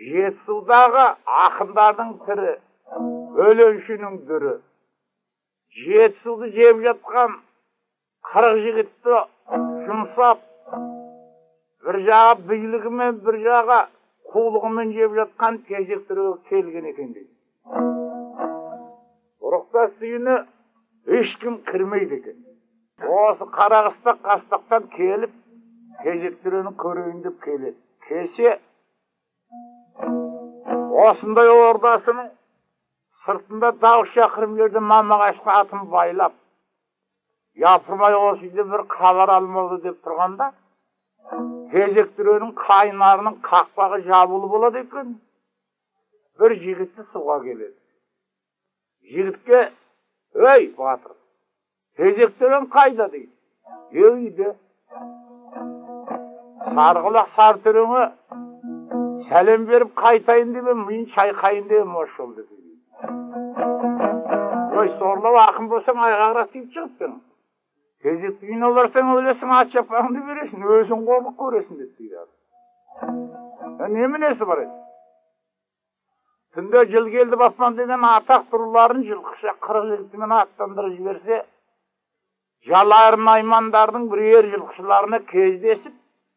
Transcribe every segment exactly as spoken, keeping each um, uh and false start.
Жетісудағы ақындардың тірі, өлеңшінің дүрі. Жетісуды жеп жатқан қырық жігітті жұмсап, бір жағы билігімен, бір жағы қулығымен жеп жатқан тезек түріге келген екен дейді. Ұрықтас үйіне ешкім кірмейді екен. Осы қарағыстақ қастақтан келіп, тезек түрені көрейін деп келеді. Кесе осындай ордасының сыртында дауыс шақырым жерде мамағашқа атын байлап, япырмай осы үйде бір хабар алмауды деп тұрғанда, тезек түренің қайнарының қақпағы жабулы болады екен. Бір жігітті суға келеді. Жігітке, өй батыр, тезек түрен қайда дейді. Үйде. Сарғылақ сар түреңе сәлем беріп қайтайын деп ем, мен шайқайын деп ем, осы жол деп. Ой, сорлау ақын болсаң айғағырақ тиіп шығып пен. Тезекті үйіне барсаң өлесің, ат шапағыңды бересің, өзің қорлық көресің деп дейді. Неменесі бар еді? Түнде жыл келді баспан деген атақ тұруларын жылқыша қырық жігітімен аттандырып жіберсе, жалайырын аймандардың бірер жылқышыларына кездесіп,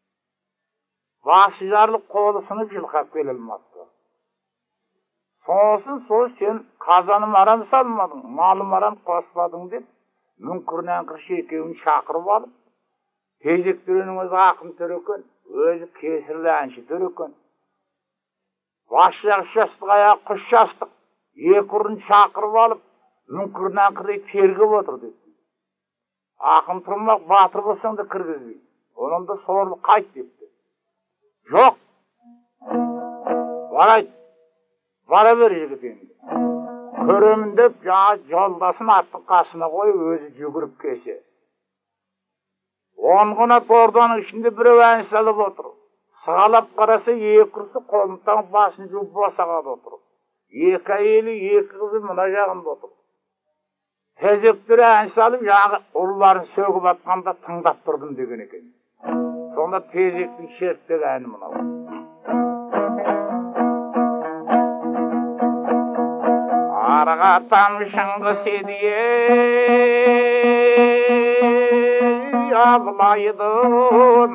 басы жарлық қолы сынып жылқап келе алмапты. Сосын сол сен қазаным арам салмадың, малым арам қоспадың деп, мүңкірнен қыршы екеуін шақырып алып, тезек түренің өзі ақын төрекен, өзі кесірлі әнші төрекен. Бас жағы шастық аяқ құш шастық, екі ұрын шақырып алып, мүңкірнен қырдай тергіп отыр деп. Ақын тұрмақ батыр болсаң да кіргізбейді. Оның да сорлы қайт депті. Жоқ, барайт, бара бер жігіт енді. Көремін деп, жаңа жолдасын аттың қасына қойып, өзі жүгіріп кесе. Он қанат орданың ішінде біреу ән салып отыр. Сығалап қараса, екі ұрсы қолымтан басын жуып босағада отыр. Екі әйелі, екі қызы мына жағында отыр. Тезектері ән салып, жаңа ұрыларын сөгіп атқанда тыңдап тұрдым деген екен. Сонда тезектің шерттегі әні мынау. Арға тамшыңғы седие Абылайдың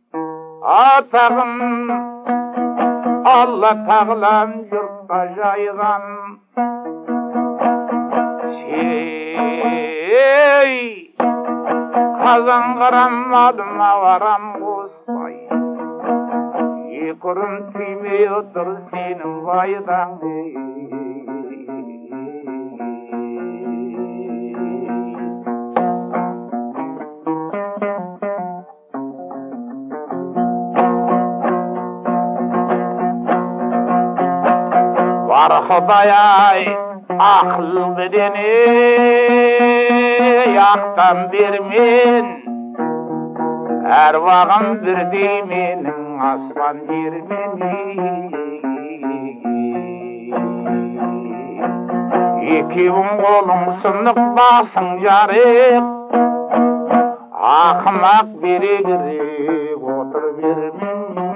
атағын Алла тағылам жұртқа жайған. Сей қазан қарам адыма варам қоспай, екі ұрым түймей отыр сенің байдан. Бар Құдай-ай, ақыл бедене яқтан бермен, әруағым бірдей менің аспан жермен. Екеуің қолың сынық басың жарық, ақымақ берегірек отыр бермен.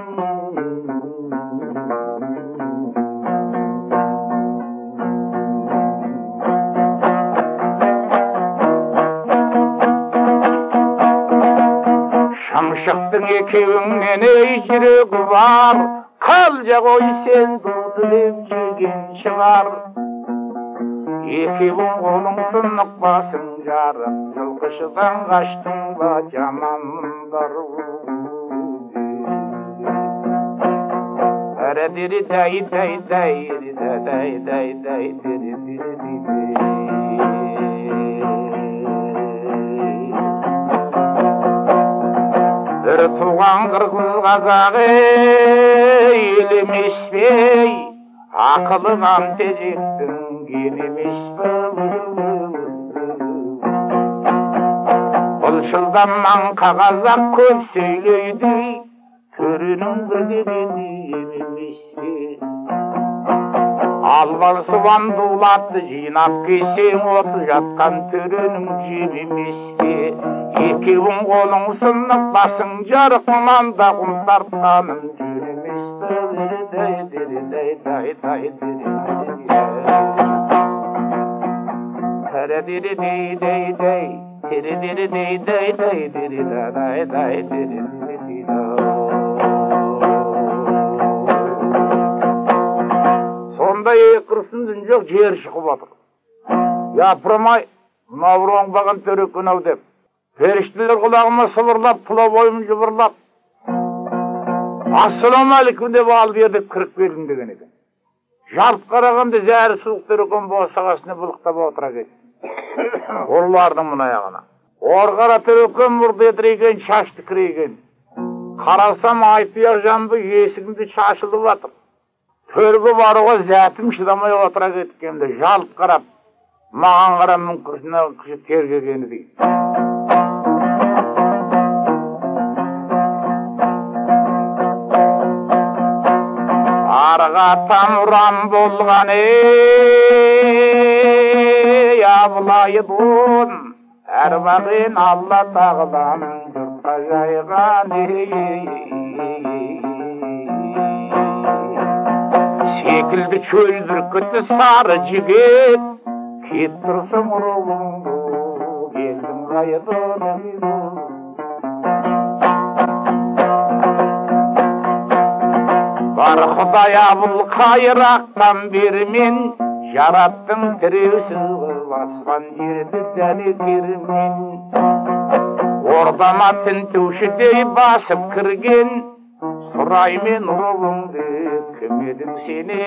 Шамшықтың екеуіңнен ей жүрегі бар, қалжа ғой сен дуды деп жеген шығар. Екеуің қолың сынық басың жарық, жылқышыдан қаштың ба жамандар. Әрі-дері дай-дай-дай, дай-дай-дай, бір туған қырғыз қазақ елемеспей, ақылынан тезектің келемеспей. Бұл жылданнан қағазақ көп сөйлейді, төренің бірдегені емеспей. Албар суан дулатты жинап кесең оты жатқан төренің жемемеспе. Екеуің қолың сынық басың жарық, манда құм тартқаным жүрмеспе. Sonday kırsın yok yer çıkıp atır. Yapırmay, mavruğun bağın törükün av dep. Periştiler kulağıma sıvırlap, pula boyum cıvırlap. Assalamu alaikum dep aldı yerdip kırık verin degen eden. Жалп қарағанда зәрі суық түріккен босағасына бұлықтап отыра кетті. Олардың мұна аяғына. Орғара түріккен бұрды едіреген, шашты кіреген. Қарасам айтпияқ жанды есігімді шашылып атыр. Төргі баруға зәтім шыдамай отыра кеткенде жалп қарап, маған қарап мүмкірсіне күшіп тергегені дейді. Арға тамырам болған ей, абылайы бұн, әрбағын Алла тағыланың жұртқа жайған ей. Секілді чөл бүркіті сары жігет, кет тұрсың ұрылыңды, келдің қайдың. Бар Құдай абыл қайрақтан бері мен жараттың тіреусіз басқан жерді дәнекермен. Ордама тінтушідей басып кірген, сұраймен ұлыңды кім едің сені.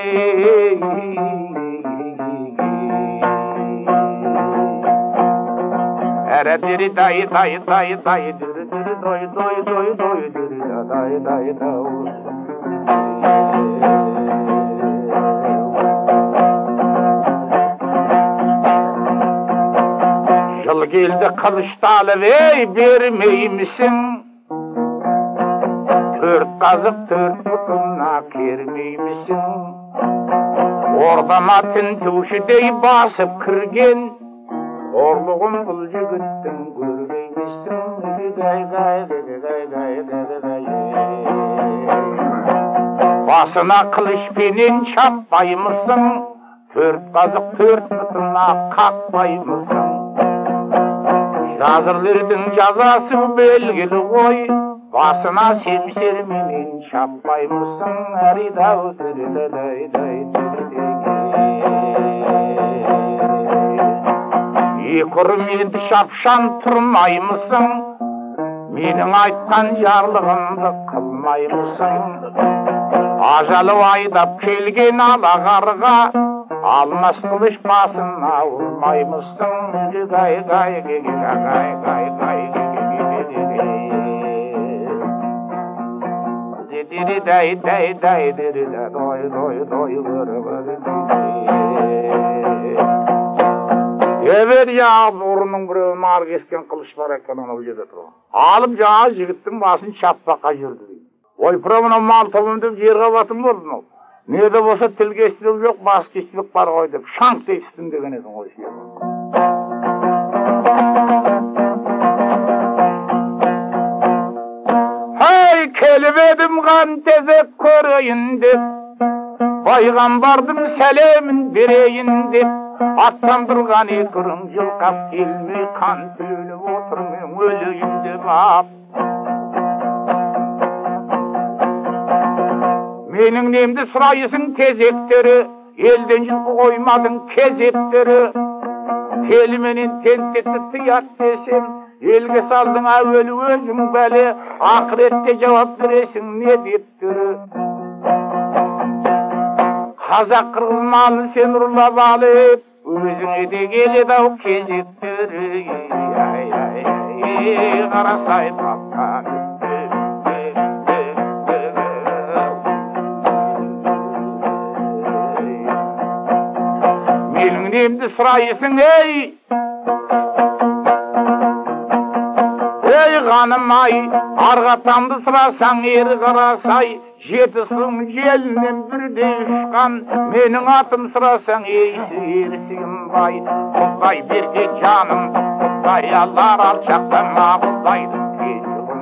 Әрі дері дай дай дай дай дүрі дүрі дой дой дой дой дүрі дай дай дай. Жыл келді қылышталып ей бермеймісің, төрт қазып төрт бұтына кермеймісің. Ордама тінтушідей басып кірген, орлығын бұл жігіттің көрмеймісің. Басына қылышпенен шаппаймысың, төрт қазық төрт бұтына қақпаймысың. Жазырлардың жазасы белгілі ғой, басына семсерменен шаппаймысың. Әридау түрі-дай-дай екі ұрменді шапшан тұрмаймысың, менің айтқан жарлығымды қылмаймысың. Ажалы айдап келген алағарға, алмас қылыш басына ұрмаймысың. Гай гай гай гай гай гай деді дай дай дай деді дой дой дой выры выры. Ебер жағып ұрының біреуін ар кескен қылыш бар екен анау жерде тұр. Алып жаңа жігіттің басын шаппаққа жүрді дейді. Ойпыра мына мал табым деп жерге батым болды мынау. Не де болса тіл кестілік жоқ, бас кестілік бар ғой деп шаңқ дейсің деген едің ғой сүйе. Хай келіп едім ған тезек көрейін деп, пайғамбардың сәлемін берейін деп, аттандырған екірің жылқап келмей қан төніп отырмын өлейін деп ап. Менің немді сұрайысың кезектері, елден жылқы қоймадың кезектері. Келменен тентетті тият десем, елге салдың әуелі өзің бәле, ақыретте жауап бересің не деп түрі. Қазақ қырғыз малын сен ұрлап алып, өзіңе де келеді-ау кезектері. Қарасай баққан менің немді сұрайысың ей, ей ғаным-ай, арғатамды сұрасаң ері қарасай, жеті сым желінен бірдей ұшқан, менің атым сұрасаң ейсі ерсігім бай. Құдай берде жанымды, Құдай алар алшақтама, Құдайдың кешігім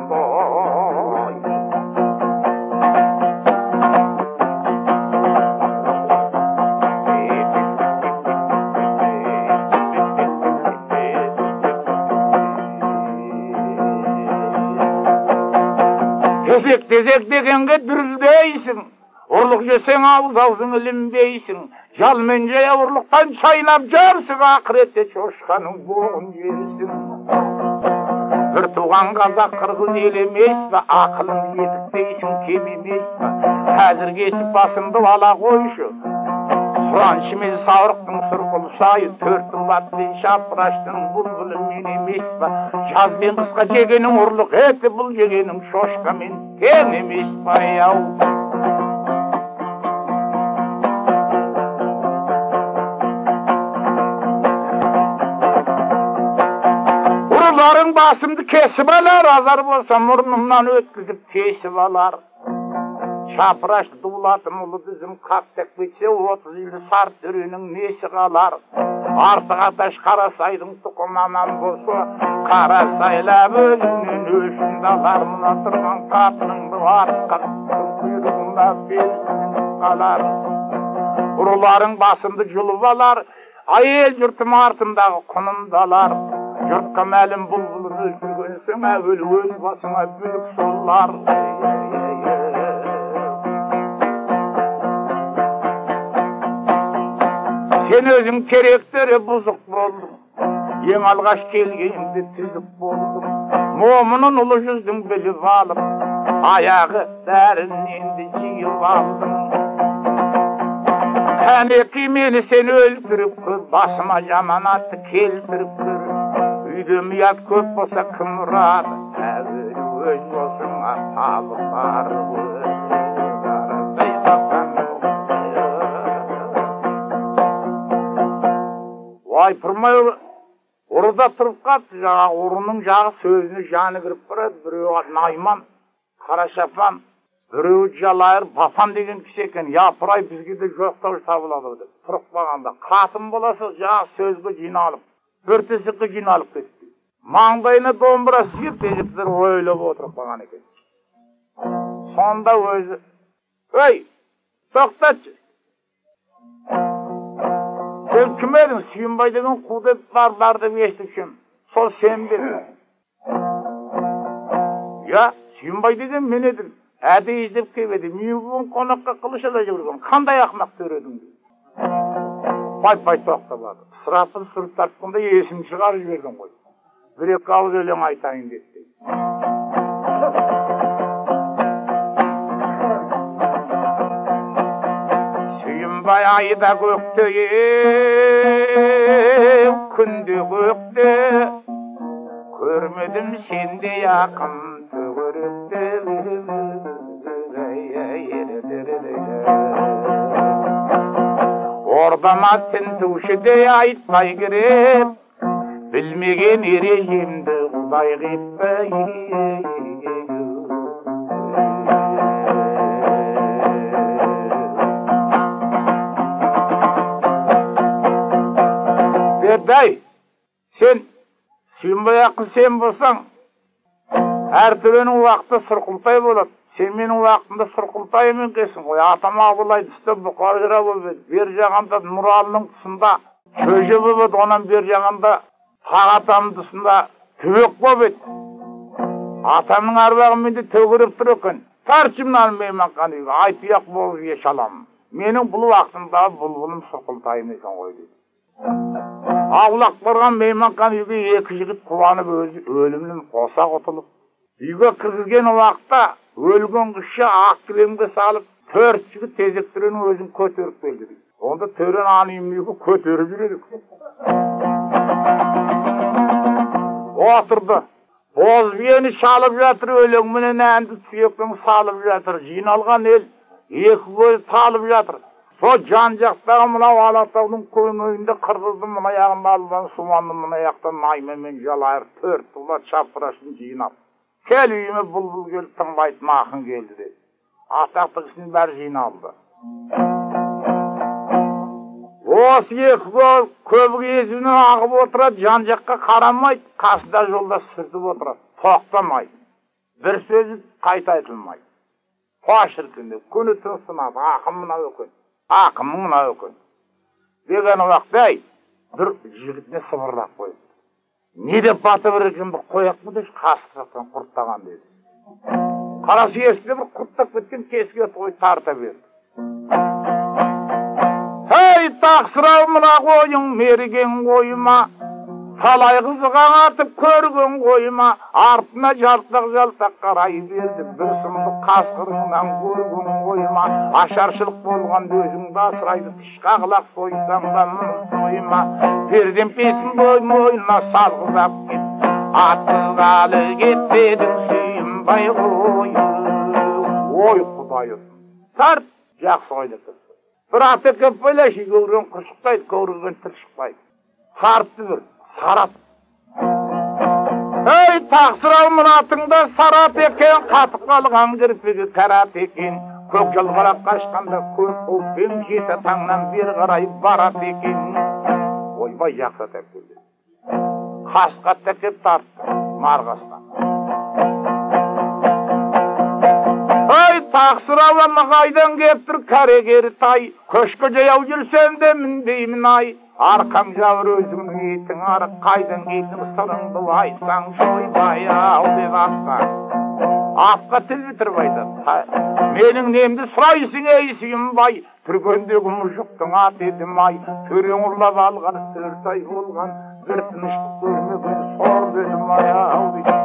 бой. тезек дегенге дүрілдейсің. Ұрлық жесең ауыз аузың ілінбейсің. Жалмен жая ұрлықтан шайнап жарсың, ақыретте шошқаның боғын жерсің. Bir tuğan қазақ қырғыз ел емес пе, ақылың етіктейсің, кем емес пе. Қазір кесіп басымды ала қойшы. Сұраншы мен саурықтың сұрқыл сайы, төрт ұлатты шапыраштың бұлбұлы мен емес пе. Жаз бен қысқа жегенің ұрлық еті, бұл жегенің шошқа мен тең емес пе, яу. Ұрыларың басымды кесіп алар, азар болса мұрнымнан өткізіп тесіп алар. Шапыраш дулатым ұлы дізім қаттек бетсе, отыз үйлі сарт үренің несі қалар. Артық аташ қарасайдың тұқыманан болса, қарасайлап өзінен өшінді алар. Мұна тұрған қатыныңды артқа құйрығында белсінен қалар. Ұрыларың басымды жұлып алар, айел жұртым артындағы құнымды алар. Жұртқа мәлім бұлбұлын өлтіргенсің, әуелі өз басыңа бүлік солар. Сен өзің керектері бұзық болдың, ең алғаш келгенде түзік болдың. Момынын ұлы жүздің біліп алып, аяғы бәрінен де жиып алдың. Әнеки мені сен өлтіріп көр, басыма жаманатты келтіріп көр. Үйде мият көп болса кім ұрады, әуелі өз болсыңа табы бар. Вайпырмай ұрыда тұрып қатты, жаңа ұрының жағы сөзіне жаны кіріп барады. Біреуі Найман, Қарашапан, біреуі Жалайыр, Бапан деген кісі екен. Япырай бізге де жоқтау табылады деп. Тұрып бағанда қатын боласы жағы сөзге жиналып, бөртесікі жиналып кетті. Маңдайына домбыра сүйіп, тежептер ойлап отырып баған екен. Сонда өзі, өй, тоқтатшы. Сен кім едің? Сүйінбай деген қу деп бар бар деп естіпшім. Сол сен бедің. Я, Сүйінбай деген мен едім. Әді іздеп кебеді. Мен бүгін қонаққа қылышада жүрген. Қандай ақмақ төредің? Пай-пай тоқтабады. Сырапын сұрып тартқанда есім шығар жіберген ғой. Bir екі ауыз өлең айтайын деді. Сүйінбай айда көкте, күнде көкте, көрмедім сенде ақын төгіректе. Ордама тінтушіде айтпай кереп, білмеген ережемді құдай қиппай. Бердай, сен, Сүйінбай ақын сен болсаң, әр түренің уақыты сұрқылтай болады. Сен менің уақытымда сұрқылтай емен кесің ғой. Атам Абылай түсті бұқар жыра болып, бер жағанда Нұралының тұсында шөже болып, онан бер жағанда Тағатамның тұсында төбек болып. Атамның арбағын менде төгіріп тұр екен. Тарчымнан мейманхан үйге айтпияқ болып еш аламын. Менің бұл уақытымда бұлбұлым сұрқылтайым екен ғой дейді. Аулақ барған мейманхан үйге екі жігіт қуанып өлімнің қоса құтылып. Үйге кіргізген уақытта өлген кіші ақ кілемге салып, төрт жігіт тезектерінің өзін көтеріп келді. Онда төрен анайым үйге көтеріп жүредік. Отырды. Боз биені шалып жатыр, өлеңменен әнді сүйектің салып жатыр. Жиналған ел екі көз талып жатыр. Со жан жақтағы мынау Алатаудың көңілінде қырғыздың мына яғында алған Суманның мына яқтан Найман мен Жалайыр төрт ұлы шапырашын жинап. Кел үйіме бұлбұл келіп тыңбайтын ақын келді деді. Атақты кісінің бәрі жиналды. Осы екі көбік езуінен ағып отырады, жан жаққа қарамайды, қасында жолда сүртіп отырады, тоқтамайды. Бір сөзі қайта айтылмайды. Қашыркінде, күні тынсынады, ақын мына өкен, ақын мына өкен. Деген уақытта бір жігітіне сыбырлап қойды. Не деп баты бір екенді қояқ мұ деш, қасық жақтан құрттаған деді. Qarası esке bir kurttap ketken keske toy tarta berdi. Hey taqsırav mına koyun mergen koyma. Talay kızıgan atıp körgün koyma. Artına jaltak jaltak qarayı berdi. Bir sımdı kaskırından körgün koyma. Aşarşılık bolgan özüngde asıraydı. Tişqa qılaq soysan da koyma. Perden pesin boyma oyuna salgızap git. Atıgalı gitmedin suyum bay koyun. Oy Kudayım. Tart jaksı oynatır. Bir atı köp böyleşi görün kışıqtaydı, görün tırşıqtaydı. Harptı bir, sarat. Hey taqsırav mınatında sarat eken, qatıp qalğan kirpigi tarat eken. Kök yıl qarap qaşqanda kök olpen jete tаңнан bir qarayıp barat eken. Oybay jaksa tepkildi. Qasqat tekep tarttı, marğastan. Ay taqsırav mağaydan geptir kare geri tay. Köşke jayav jülsen de min deymin ay. Arkan javır özüngün etin arık qaydan geytin sırыңды aysan şoybay av dep atsa. Apqa til bitirbaydı. Menin nemdi sırayısın eysiyim bay. Türkendegi muşuktun at edim ay. Töreň urlap algan sırtay bolgan. Bir tınışlık görmegin sor dedim ay av dep.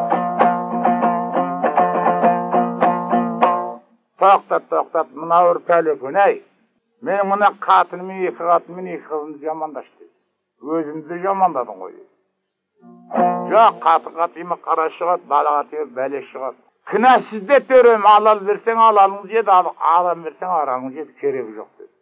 Toqtat toqtat mına bir telefon ey. Men mına katınımı iki katınımı iki kızını jamandaştı. Özümüzü jamandadım koy. Yok katın katıyımı qara şıgat, bala katıyımı bele şıgat. Kına sizde törem alal versen alalım dedi, alam versen aramız dedi, keregi yok dedi.